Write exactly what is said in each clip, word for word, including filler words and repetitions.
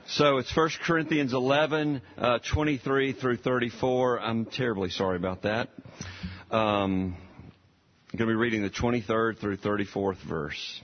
So it's First Corinthians eleven, uh, twenty-three through thirty-four. I'm terribly sorry about that. Um, I'm going to be reading the twenty-third through thirty-fourth verse.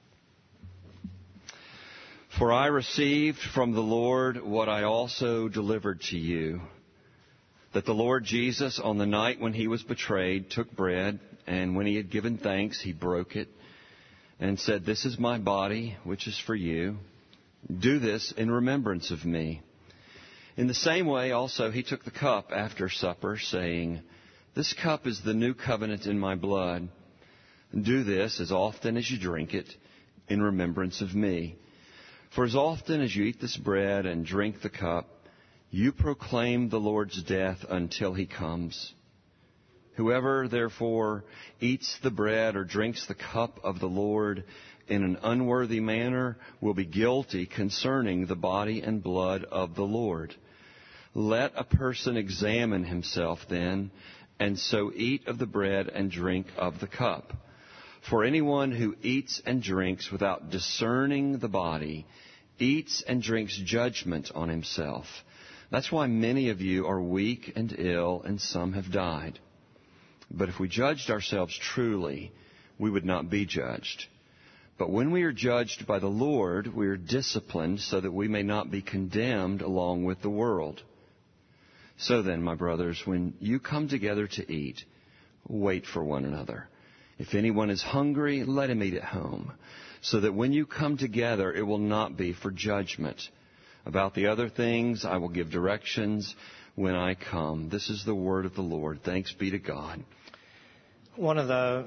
For I received from the Lord what I also delivered to you, that the Lord Jesus, on the night when he was betrayed, took bread, and when he had given thanks, he broke it, and said, "This is my body, which is for you. Do this in remembrance of me." In the same way also he took the cup after supper, saying, "This cup is the new covenant in my blood. Do this as often as you drink it in remembrance of me. For as often as you eat this bread and drink the cup, you proclaim the Lord's death until he comes. Whoever, therefore, eats the bread or drinks the cup of the Lord in an unworthy manner will be guilty concerning the body and blood of the Lord. Let a person examine himself then, and so eat of the bread and drink of the cup. For anyone who eats and drinks without discerning the body eats and drinks judgment on himself. That's why many of you are weak and ill, and some have died. But if we judged ourselves truly, we would not be judged. But when we are judged by the Lord, we are disciplined so that we may not be condemned along with the world. So then, my brothers, when you come together to eat, wait for one another. If anyone is hungry, let him eat at home, so that when you come together, it will not be for judgment. About the other things, I will give directions when I come." This is the word of the Lord. Thanks be to God. One of the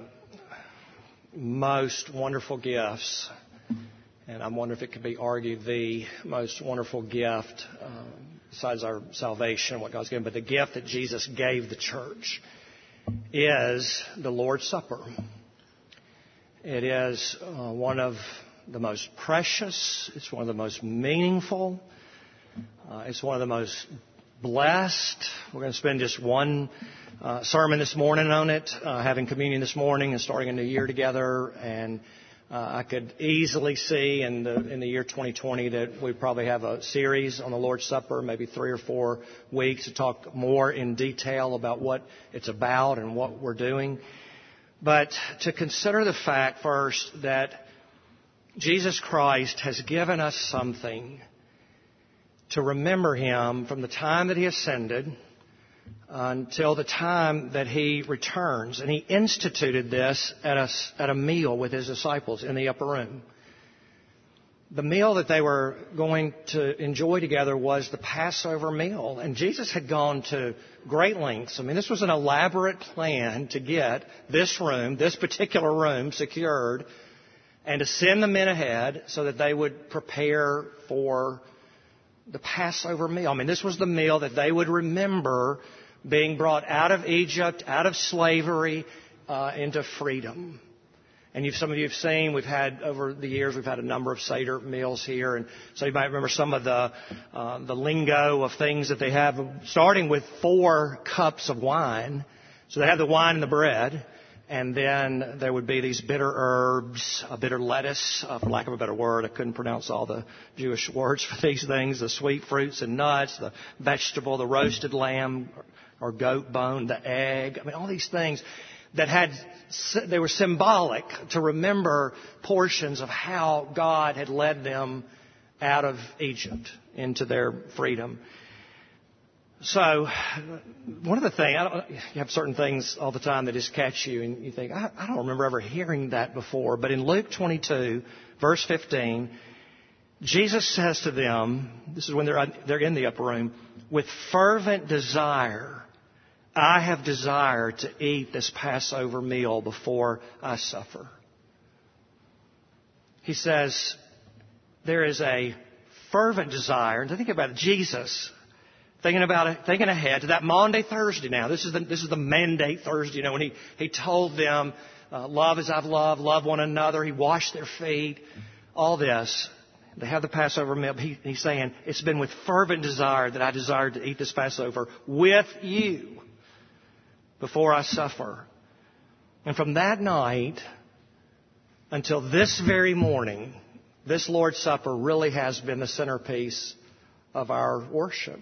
most wonderful gifts, and I wonder if it could be argued the most wonderful gift, um, besides our salvation, what God's given, but the gift that Jesus gave the church is the Lord's Supper. It is uh, one of the most precious, it's one of the most meaningful, uh, it's one of the most blessed. We're going to spend just one uh, sermon this morning on it, uh, having communion this morning and starting a new year together. And uh, I could easily see in the in the year twenty twenty that we probably have a series on the Lord's Supper, maybe three or four weeks to talk more in detail about what it's about and what we're doing. But to consider the fact first that Jesus Christ has given us something to remember him from the time that he ascended until the time that he returns. And he instituted this at a, at a meal with his disciples in the upper room. The meal that they were going to enjoy together was the Passover meal. And Jesus had gone to great lengths. I mean, this was an elaborate plan to get this room, this particular room, secured, and to send the men ahead so that they would prepare for the Passover meal. I mean, this was the meal that they would remember being brought out of Egypt, out of slavery, uh, into freedom. And you've, some of you have seen, we've had, over the years, we've had a number of Seder meals here. And so you might remember some of the, uh, the lingo of things that they have, starting with four cups of wine. So they have the wine and the bread. And then there would be these bitter herbs, a bitter lettuce, uh, for lack of a better word. I couldn't pronounce all the Jewish words for these things. The sweet fruits and nuts, the vegetable, the roasted lamb or goat bone, the egg. I mean, all these things that had, they were symbolic to remember portions of how God had led them out of Egypt into their freedom. So, one of the things, I don't, you have certain things all the time that just catch you, and you think, I, I don't remember ever hearing that before. But in Luke twenty-two, verse fifteen, Jesus says to them, this is when they're, they're in the upper room, "With fervent desire, I have desired to eat this Passover meal before I suffer." He says, there is a fervent desire, and to think about it, Jesus, Thinking about it, thinking ahead to that Maundy Thursday now. This is the, this is the mandate Thursday, you know, when he, he told them, uh, love as I've loved, love one another. He washed their feet, all this. They have the Passover meal. He, he's saying, it's been with fervent desire that I desired to eat this Passover with you before I suffer. And from that night until this very morning, this Lord's Supper really has been the centerpiece of our worship.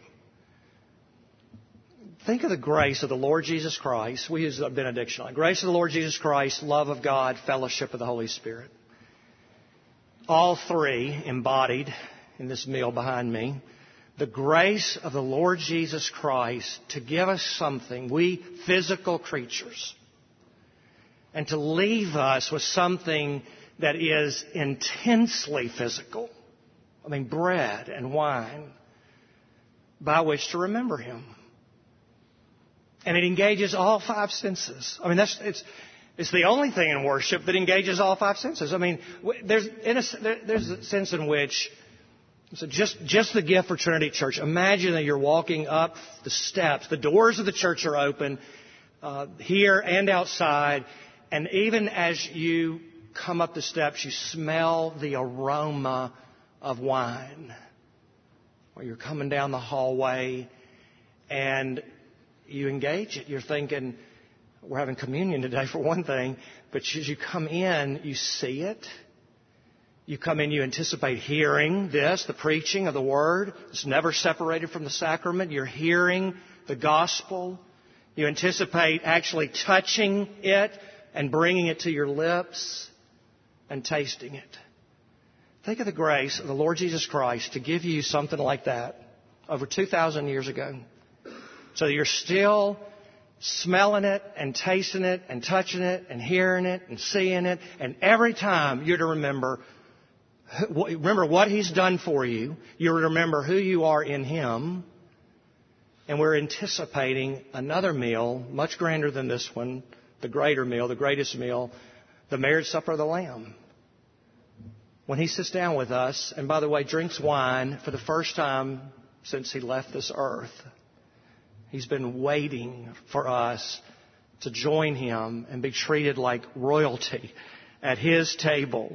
Think of the grace of the Lord Jesus Christ. We use the benediction. Grace of the Lord Jesus Christ, love of God, fellowship of the Holy Spirit. All three embodied in this meal behind me. The grace of the Lord Jesus Christ to give us something, we physical creatures, and to leave us with something that is intensely physical. I mean, bread and wine by which to remember Him. And it engages all five senses. I mean, that's it's it's the only thing in worship that engages all five senses. I mean, there's in a, there's a sense in which so just just the gift for Trinity Church. Imagine that you're walking up the steps. The doors of the church are open uh, here and outside, and even as you come up the steps, you smell the aroma of wine. Or you're coming down the hallway, and you engage it. You're thinking, we're having communion today for one thing, but as you come in, you see it. You come in, you anticipate hearing this, the preaching of the Word. It's never separated from the sacrament. You're hearing the gospel. You anticipate actually touching it and bringing it to your lips and tasting it. Think of the grace of the Lord Jesus Christ to give you something like that over two thousand years ago. So you're still smelling it and tasting it and touching it and hearing it and seeing it. And every time you're to remember, remember what He's done for you. You're to remember who you are in Him. And we're anticipating another meal, much grander than this one, the greater meal, the greatest meal, the marriage supper of the Lamb. When He sits down with us, and by the way, drinks wine for the first time since He left this earth. He's been waiting for us to join Him and be treated like royalty at His table.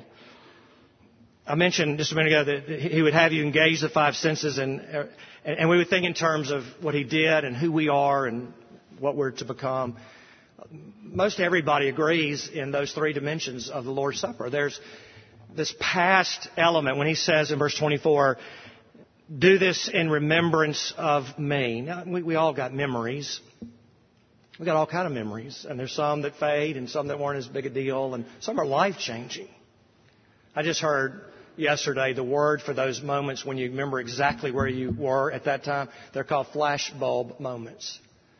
I mentioned just a minute ago that He would have you engage the five senses, and and we would think in terms of what He did and who we are and what we're to become. Most everybody agrees in those three dimensions of the Lord's Supper. There's this past element when He says in verse twenty-four, do this in remembrance of me. Now, we, we all got memories. We got all kind of memories. And there's some that fade and some that weren't as big a deal. And some are life-changing. I just heard yesterday the word for those moments when you remember exactly where you were at that time. They're called flashbulb moments.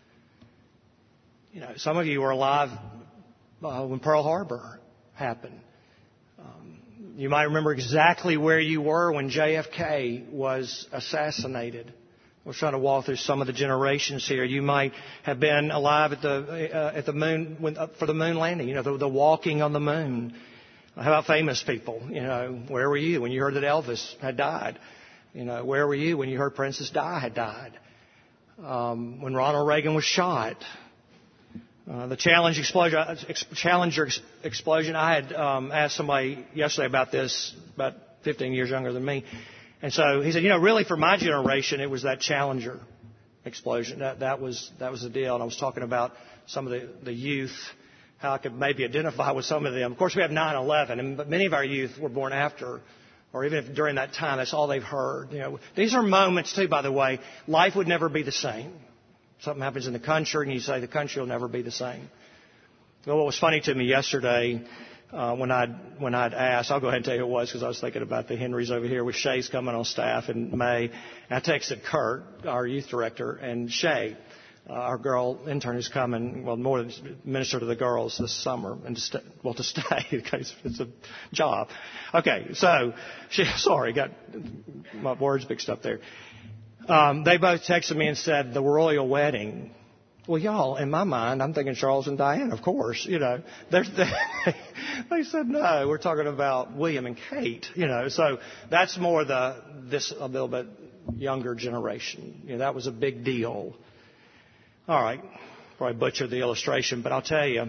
You know, some of you were alive uh, when Pearl Harbor happened. Um, You might remember exactly where you were when J F K was assassinated. We're trying to walk through some of the generations here. You might have been alive at the uh, at the moon when, uh, for the moon landing. You know, the, the walking on the moon. How about famous people? You know, where were you when you heard that Elvis had died? You know, where were you when you heard Princess Di had died? Um, when Ronald Reagan was shot. Uh, the Challenger explosion, Challenger explosion. I had um, asked somebody yesterday about this, about fifteen years younger than me, and so he said, you know, really for my generation, it was that Challenger explosion. That that was that was the deal. And I was talking about some of the the youth, how I could maybe identify with some of them. Of course, we have nine eleven, and but many of our youth were born after, or even if during that time, that's all they've heard. You know, these are moments too. By the way, life would never be the same. Something happens in the country, and you say the country will never be the same. Well, what was funny to me yesterday uh, when I'd when I'd asked, I'll go ahead and tell you who it was because I was thinking about the Henrys over here with Shay's coming on staff in May. And I texted Kurt, our youth director, and Shay, uh, our girl intern who's coming, well, more than minister to the girls this summer, and to stay, well, to stay because it's a job. Okay, so she, sorry, got my words mixed up there. Um, they both texted me and said, the royal wedding. Well, y'all, in my mind, I'm thinking Charles and Diane, of course, you know. They, they said, no, we're talking about William and Kate, you know. So that's more the, this a little bit younger generation. You know, that was a big deal. All right, probably butchered the illustration, but I'll tell you,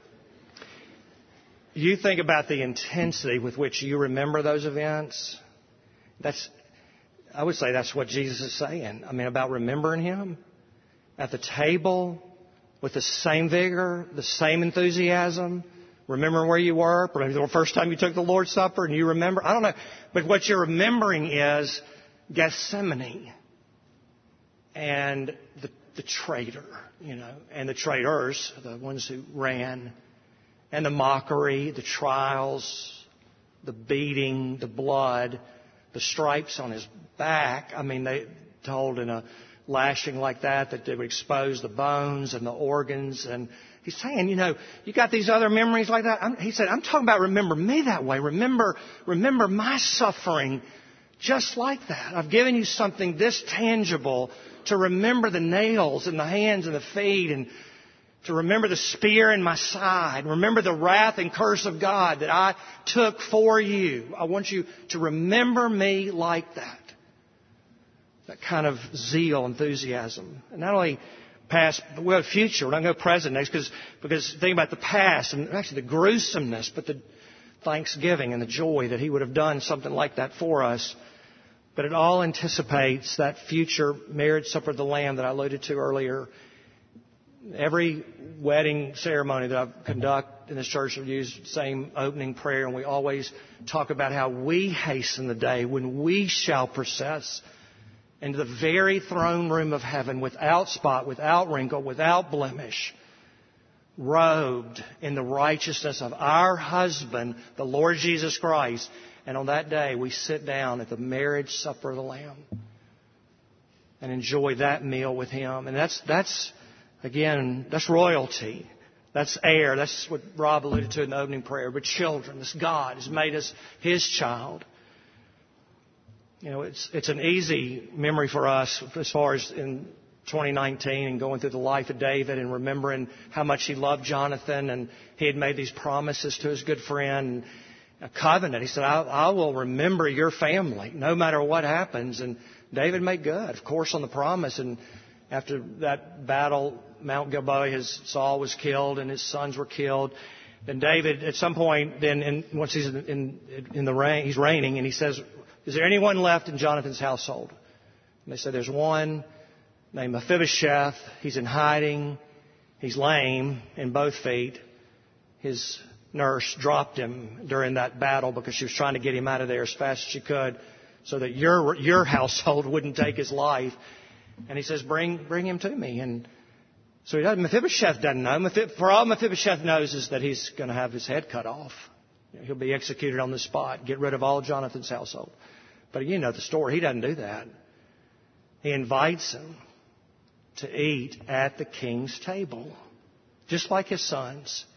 you think about the intensity with which you remember those events. That's, I would say that's what Jesus is saying. I mean, about remembering Him at the table with the same vigor, the same enthusiasm. Remembering where you were. Maybe the first time you took the Lord's Supper and you remember. I don't know. But what you're remembering is Gethsemane. and the, the traitor, you know, and the traitors, the ones who ran, and the mockery, the trials, the beating, the blood, the stripes on his back. I mean, they told in a lashing like that that they would expose the bones and the organs. And he's saying, you know, you got these other memories like that. I'm, he said, I'm talking about remember me that way. Remember, remember my suffering just like that. I've given you something this tangible to remember the nails in the hands and the feet, and to remember the spear in my side. Remember the wrath and curse of God that I took for you. I want you to remember me like that. That kind of zeal, enthusiasm. And not only past, but we have future. We're not going to go present next, because, because think about the past and actually the gruesomeness, but the thanksgiving and the joy that He would have done something like that for us. But it all anticipates that future marriage supper of the Lamb that I alluded to earlier. Every wedding ceremony that I've conducted in this church, I've used the same opening prayer, and we always talk about how we hasten the day when we shall process into the very throne room of heaven without spot, without wrinkle, without blemish, robed in the righteousness of our husband, the Lord Jesus Christ. And on that day, we sit down at the marriage supper of the Lamb and enjoy that meal with Him. And that's, that's again, that's royalty. That's heir. That's what Rob alluded to in the opening prayer. We're children. This God has made us His child. You know, it's it's an easy memory for us as far as in twenty nineteen and going through the life of David and remembering how much he loved Jonathan, and he had made these promises to his good friend, a covenant. He said, I, I will remember your family no matter what happens. And David made good, of course, on the promise. And after that battle, Mount Gilboa, his Saul was killed and his sons were killed. Then David, at some point, then in, once he's in, in, in the reign, he's reigning, and he says, is there anyone left in Jonathan's household? And they said, there's one named Mephibosheth. He's in hiding. He's lame in both feet. His nurse dropped him during that battle because she was trying to get him out of there as fast as she could so that your your household wouldn't take his life. And he says, bring bring him to me. And so he doesn't, Mephibosheth doesn't know. For all Mephibosheth knows is that he's going to have his head cut off. He'll be executed on the spot, get rid of all Jonathan's household. But you know the story. He doesn't do that. He invites him to eat at the king's table, just like his sons.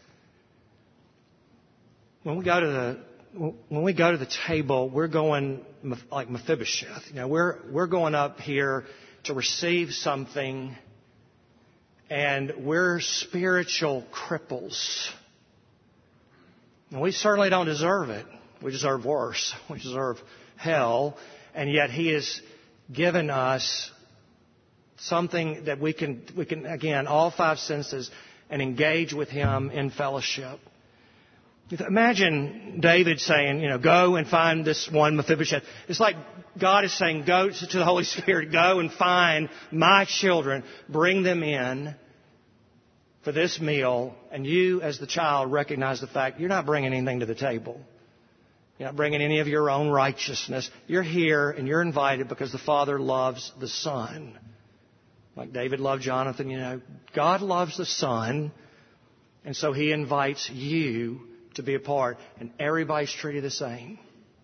When we go to the when we go to the table, we're going like Mephibosheth. You know, we're we're going up here to receive something, and we're spiritual cripples. And we certainly don't deserve it. We deserve worse. We deserve hell. And yet He has given us something that we can, we can again, all five senses, and engage with Him in fellowship. Imagine David saying, you know, go and find this one Mephibosheth. It's like God is saying, go to the Holy Spirit, go and find my children, bring them in for this meal, and you as the child recognize the fact you're not bringing anything to the table. You're not bringing any of your own righteousness. You're here and you're invited because the Father loves the Son. Like David loved Jonathan, you know, God loves the Son, and so He invites you to be a part, and everybody's treated the same.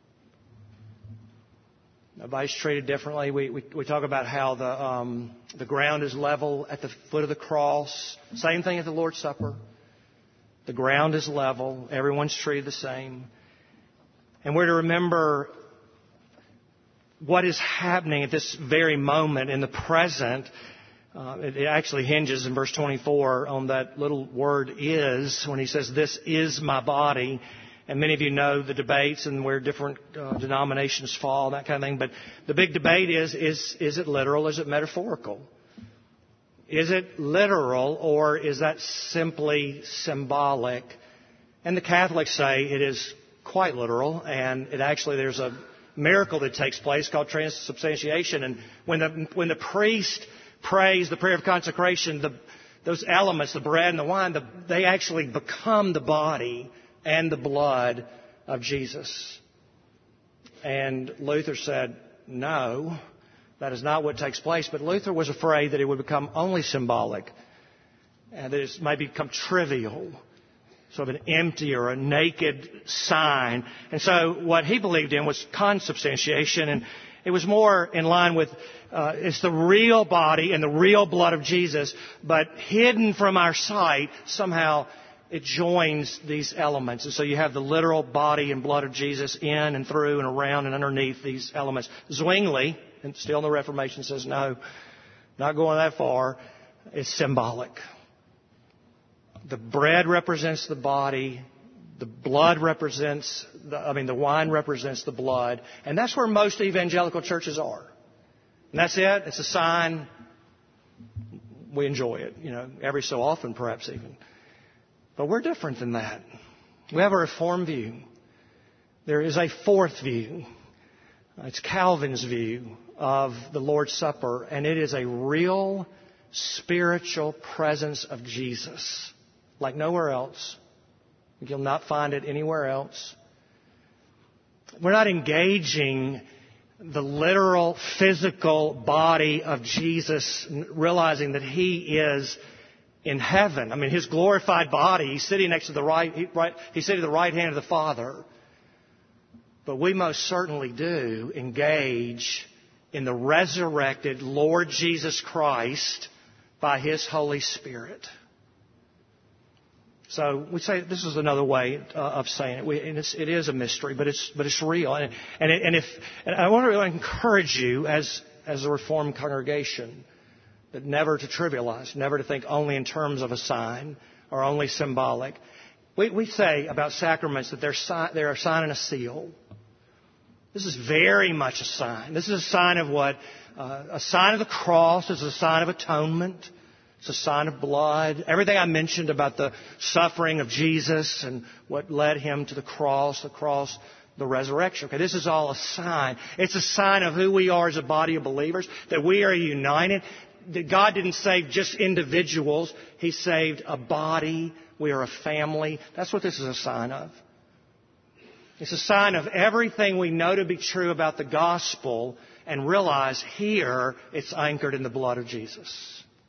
Nobody's treated differently. We, we, we talk about how the, um, the ground is level at the foot of the cross. Same thing at the Lord's Supper. The ground is level. Everyone's treated the same. And we're to remember what is happening at this very moment in the present. Uh, it, it actually hinges in verse twenty-four on that little word is, when He says, this is my body. And many of you know the debates and where different uh, denominations fall, that kind of thing. But the big debate is, is, is it literal? Is it metaphorical? Is it literal, or is that simply symbolic? And the Catholics say it is quite literal, and it actually, there's a miracle that takes place called transubstantiation. And when the, when the priest prays the prayer of consecration, the, those elements, the bread and the wine, the, they actually become the body and the blood of Jesus. And Luther said, no, That is not what takes place. But Luther was afraid that it would become only symbolic and that it might become trivial, sort of an empty or a naked sign. And so what he believed in was consubstantiation, and it was more in line with uh, it's the real body and the real blood of Jesus, but hidden from our sight, somehow it joins these elements. And so you have the literal body and blood of Jesus in and through and around and underneath these elements. Zwingli, and still in the Reformation, says no, not going that far. It's symbolic. The bread represents the body. The blood represents, the, I mean, the wine represents the blood. And that's where most evangelical churches are. And that's it. It's a sign. We enjoy it, you know, every so often, perhaps even. But we're different than that. We have a Reformed view. There is a fourth view. It's Calvin's view of the Lord's Supper, and it is a real spiritual presence of Jesus, like nowhere else. You'll not find it anywhere else. We're not engaging the literal physical body of Jesus, realizing that He is in heaven. I mean, His glorified body, He's sitting next to the right, he, right He's sitting at the right hand of the Father. But we most certainly do engage in the resurrected Lord Jesus Christ by His Holy Spirit. So we say this is another way uh, of saying it. We, and it's, it is a mystery, but it's but it's real. And and, it, and if and I want to really encourage you as as a Reformed congregation that never to trivialize, never to think only in terms of a sign or only symbolic. We we say about sacraments that they're si- they're a sign and a seal. This is very much a sign. This is a sign of what? Uh, a sign of the cross. It's a sign of atonement. It's a sign of blood. Everything I mentioned about the suffering of Jesus and what led Him to the cross, the cross, the resurrection. Okay, this is all a sign. It's a sign of who we are as a body of believers, that we are united. That God didn't save just individuals. He saved a body. We are a family. That's what this is a sign of. It's a sign of everything we know to be true about the gospel, and realize here it's anchored in the blood of Jesus.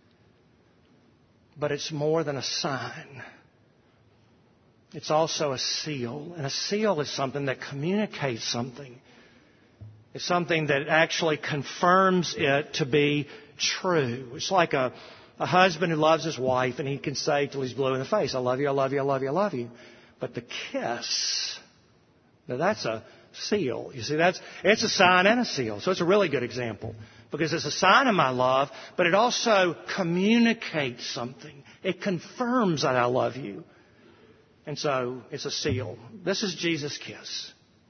But it's more than a sign. It's also a seal. And a seal is something that communicates something. It's something that actually confirms it to be true. It's like a, a husband who loves his wife, and he can say till he's blue in the face, I love you, I love you, I love you, I love you. But the kiss, now that's a seal. You see, that's it's a sign and a seal. So it's a really good example. Because it's a sign of my love, but it also communicates something. It confirms that I love you. And so it's a seal. This is Jesus' kiss.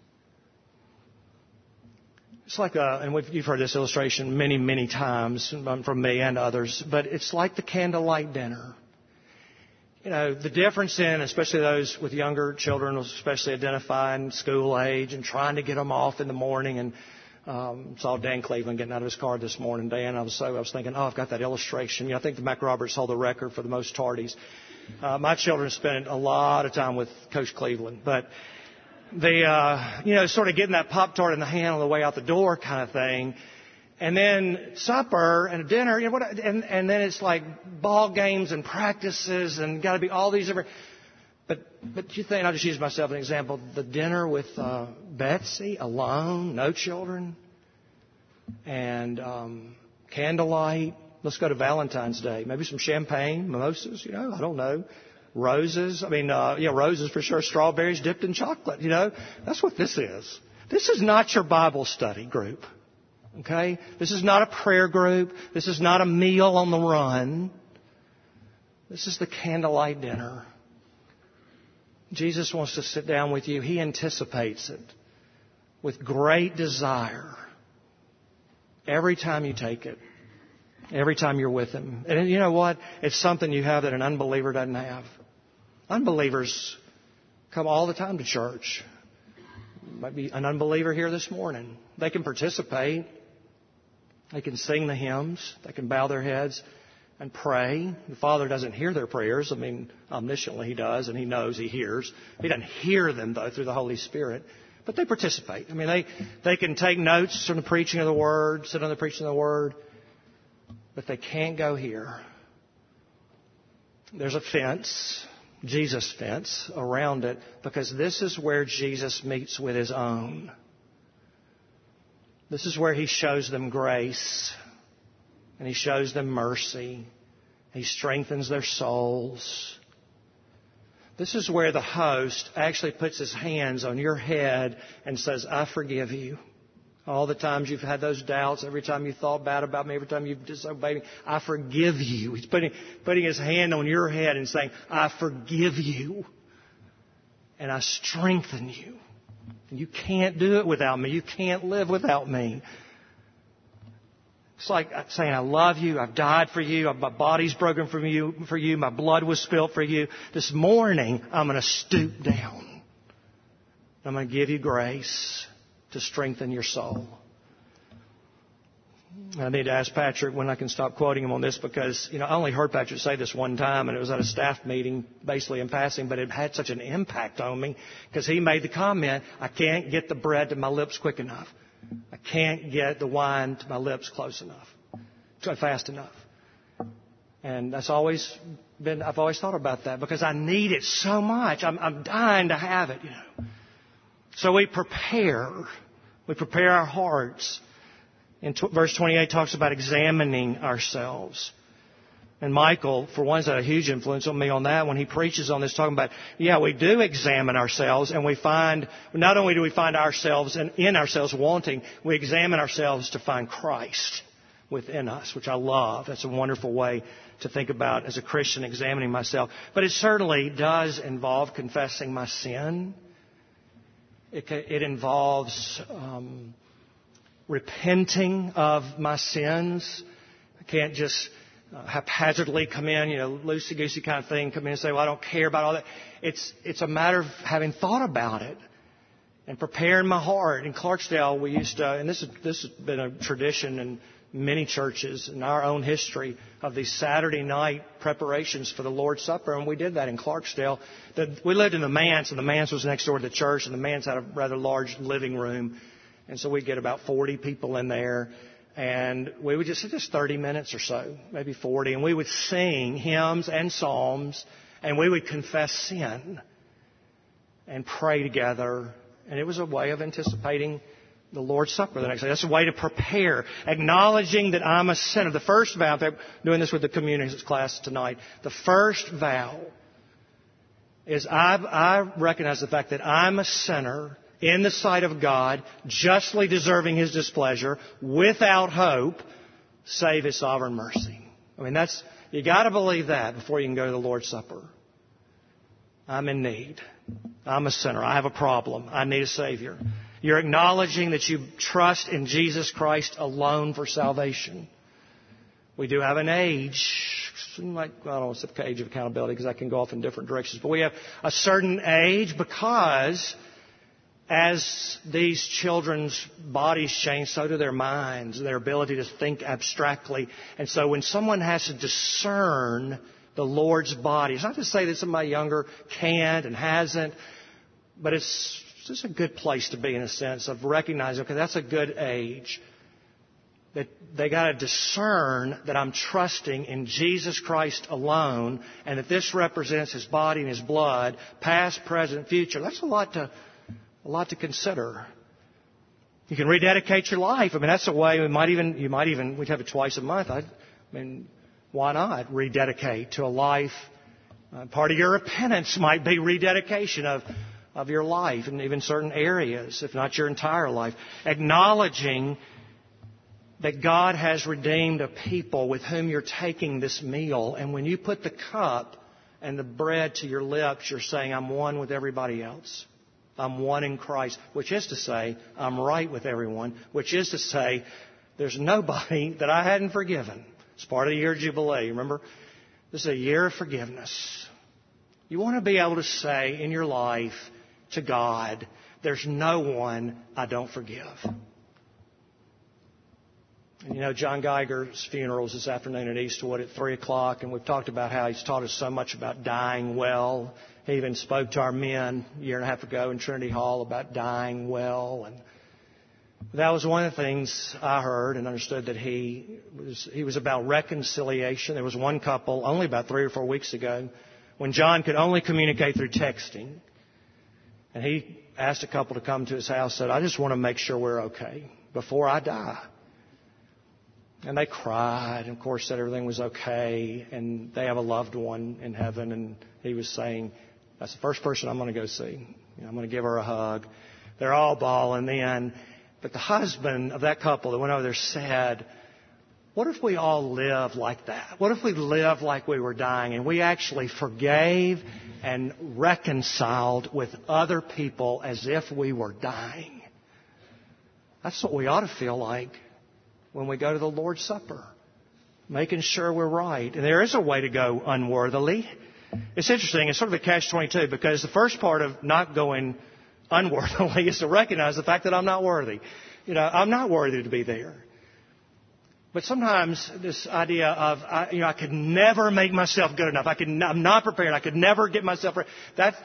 It's like a, and we've, you've heard this illustration many, many times from me and others, but it's like the candlelight dinner. You know, the difference in, especially those with younger children, especially identifying school age and trying to get them off in the morning. And um, saw Dan Cleveland getting out of his car this morning. Dan, I was so I was thinking, oh, I've got that illustration. You know, I think the Mac Roberts hold the record for the most tardies. Uh, my children spent a lot of time with Coach Cleveland, but the uh, you know, sort of getting that Pop-Tart in the hand on the way out the door kind of thing. And then supper and dinner, you know, what, and, and then it's like ball games and practices and got to be all these different. But but you think, I'll just use myself as an example, the dinner with uh, Betsy alone, no children, and um, candlelight. Let's go to Valentine's Day. Maybe some champagne, mimosas, you know, I don't know. Roses, I mean, uh, yeah, roses for sure, strawberries dipped in chocolate, you know. That's what this is. This is not your Bible study group. Okay? This is not a prayer group. This is not a meal on the run. This is the candlelight dinner. Jesus wants to sit down with you. He anticipates it with great desire every time you take it, every time you're with Him. And you know what? It's something you have that an unbeliever doesn't have. Unbelievers come all the time to church. Might be an unbeliever here this morning. They can participate. They can sing the hymns. They can bow their heads and pray. The Father doesn't hear their prayers. I mean, omnisciently He does, and He knows He hears. He doesn't hear them, though, through the Holy Spirit. But they participate. I mean, they, they can take notes from the preaching of the Word, sit on the preaching of the Word, but they can't go here. There's a fence, Jesus' fence, around it, because this is where Jesus meets with His own. This is where He shows them grace, and He shows them mercy. He strengthens their souls. This is where the host actually puts his hands on your head and says, I forgive you. All the times you've had those doubts, every time you thought bad about me, every time you've disobeyed me, I forgive you. He's putting, putting His hand on your head and saying, I forgive you. And I strengthen you. And you can't do it without me. You can't live without me. It's like saying, I love you. I've died for you. My body's broken for you. For you. My blood was spilled for you. This morning, I'm going to stoop down. I'm going to give you grace to strengthen your soul. I need to ask Patrick when I can stop quoting him on this, because, you know, I only heard Patrick say this one time, and it was at a staff meeting, basically in passing, but it had such an impact on me because he made the comment, I can't get the bread to my lips quick enough. I can't get the wine to my lips close enough, fast enough. And that's always been, I've always thought about that because I need it so much. I'm, I'm dying to have it, you know. So we prepare. We prepare our hearts. And t- verse twenty-eight talks about examining ourselves. And Michael, for one, has had a huge influence on me on that when he preaches on this, talking about, yeah, we do examine ourselves, and we find, not only do we find ourselves and in ourselves wanting, we examine ourselves to find Christ within us, which I love. That's a wonderful way to think about as a Christian, examining myself. But it certainly does involve confessing my sin. It, it involves um, repenting of my sins. I can't just Uh, haphazardly come in, you know, loosey-goosey kind of thing, come in and say, well, I don't care about all that. It's, it's a matter of having thought about it and preparing my heart. In Clarksdale, we used to, and this, is, this has been a tradition in many churches in our own history, of these Saturday night preparations for the Lord's Supper, and we did that in Clarksdale. The, we lived in the manse, and the manse was next door to the church, and the manse had a rather large living room, and so we'd get about forty people in there. And we would just, just thirty minutes or so, maybe forty, and we would sing hymns and psalms, and we would confess sin and pray together. And it was a way of anticipating the Lord's Supper the next day. That's a way to prepare, acknowledging that I'm a sinner. The first vow, I'm doing this with the community class tonight, the first vow is I, I recognize the fact that I'm a sinner in the sight of God, justly deserving His displeasure, without hope, save His sovereign mercy. I mean, that's, you got to believe that before you can go to the Lord's Supper. I'm in need. I'm a sinner. I have a problem. I need a Savior. You're acknowledging that you trust in Jesus Christ alone for salvation. We do have an age, like, I don't want to say age of accountability because that can go off in different directions, but we have a certain age because as these children's bodies change, so do their minds, their ability to think abstractly. And so when someone has to discern the Lord's body, it's not to say that somebody younger can't and hasn't, but it's just a good place to be in a sense of recognizing, okay, that's a good age. That they got to discern that I'm trusting in Jesus Christ alone, and that this represents His body and His blood, past, present, future. That's a lot to A lot to consider. You can rededicate your life. I mean, that's a way. We might even, you might even, we'd have it twice a month. I, I mean, why not rededicate to a life? Uh, part of your repentance might be rededication of, of your life, and even certain areas, if not your entire life. Acknowledging that God has redeemed a people with whom you're taking this meal. And when you put the cup and the bread to your lips, you're saying, I'm one with everybody else. I'm one in Christ, which is to say, I'm right with everyone, which is to say, there's nobody that I hadn't forgiven. It's part of the year of Jubilee. Remember, this is a year of forgiveness. You want to be able to say in your life to God, there's no one I don't forgive. And you know, John Geiger's funeral is this afternoon at Eastwood at three o'clock, and we've talked about how he's taught us so much about dying well. He even spoke to our men a year and a half ago in Trinity Hall about dying well. And that was one of the things I heard and understood, that he was, he was about reconciliation. There was one couple only about three or four weeks ago when John could only communicate through texting. And he asked a couple to come to his house, said, I just want to make sure we're okay before I die. And they cried, and of course said everything was okay, and they have a loved one in heaven. And he was saying, that's the first person I'm going to go see. You know, I'm going to give her a hug. They're all bawling then. But the husband of that couple that went over there said, what if we all live like that? What if we lived like we were dying and we actually forgave and reconciled with other people as if we were dying? That's what we ought to feel like when we go to the Lord's Supper, making sure we're right. And there is a way to go unworthily. It's interesting. It's sort of a catch twenty-two, because the first part of not going unworthily is to recognize the fact that I'm not worthy. You know, I'm not worthy to be there. But sometimes this idea of, I, you know, I could never make myself good enough. I could, I'm not prepared. I could never get myself ready. That's,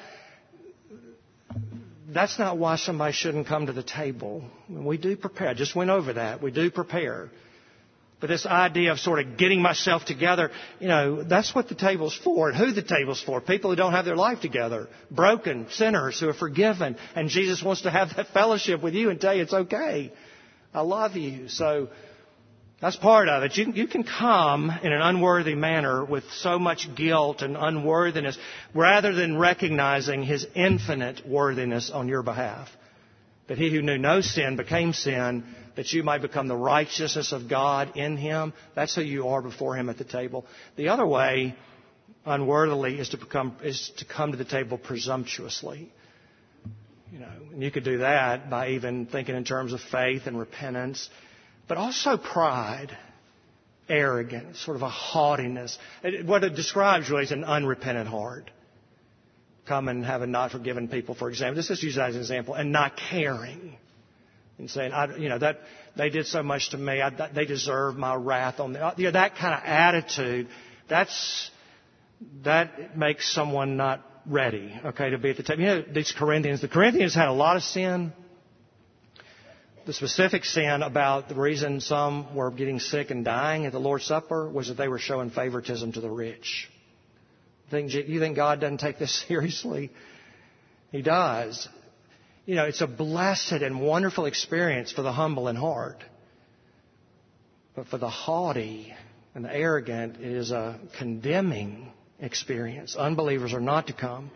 that's not why somebody shouldn't come to the table. We do prepare. I just went over that. We do prepare. But this idea of sort of getting myself together, you know, that's what the table's for, and who the table's for. People who don't have their life together. Broken sinners who are forgiven. And Jesus wants to have that fellowship with you and tell you it's okay. I love you. So that's part of it. You, you can come in an unworthy manner with so much guilt and unworthiness, rather than recognizing His infinite worthiness on your behalf. That He who knew no sin became sin, that you might become the righteousness of God in Him. That's who you are before Him at the table. The other way, unworthily, is to become is to come to the table presumptuously. You know, and you could do that by even thinking in terms of faith and repentance, but also pride, arrogance, sort of a haughtiness. What it describes really is an unrepentant heart. Come and having not forgiven people, for example. This is used as an example, and not caring. And saying, I, you know, that they did so much to me, I, that they deserve my wrath on them. You know, that kind of attitude, that's, that makes someone not ready, okay, to be at the table. You know, these Corinthians, the Corinthians had a lot of sin. The specific sin about the reason some were getting sick and dying at the Lord's Supper was that they were showing favoritism to the rich. You think, you think God doesn't take this seriously? He does. You know, it's a blessed and wonderful experience for the humble in heart. But for the haughty and the arrogant, it is a condemning experience. Unbelievers are not to come.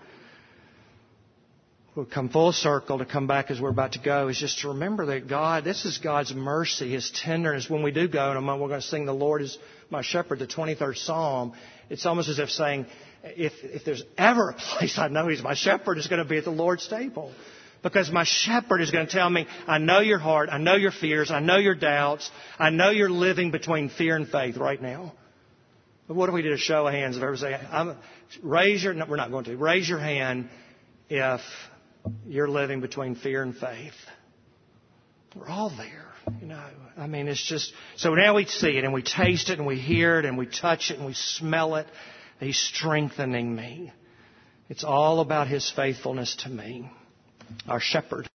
We'll come full circle to come back as we're about to go, is just to remember that God, this is God's mercy, His tenderness. When we do go in a moment, we're going to sing The Lord is My Shepherd, the twenty-third Psalm. It's almost as if saying, if, if there's ever a place I know He's my shepherd, it's going to be at the Lord's table. Because my shepherd is going to tell me, I know your heart, I know your fears, I know your doubts, I know you're living between fear and faith right now. But what if we did a show of hands of everybody saying, I'm, raise your, no, we're not going to, raise your hand if you're living between fear and faith. We're all there, you know. I mean, it's just, so now we see it and we taste it and we hear it and we touch it and we smell it. He's strengthening me. It's all about His faithfulness to me. Our shepherd.